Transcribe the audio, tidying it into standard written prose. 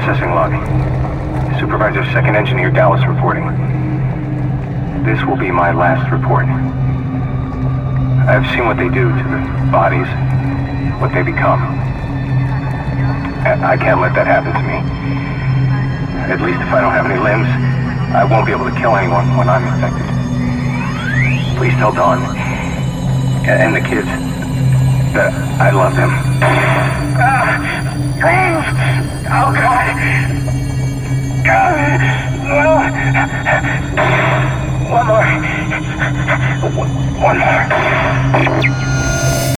Processing log. Supervisor Second Engineer Dallas reporting. This will be my last report. I've seen what they do to the bodies, what they become. I can't let that happen to me. At least if I don't have any limbs, I won't be able to kill anyone when I'm infected. Please tell Dawn and the kids that I love them. Please! Oh, God! God! No! One more.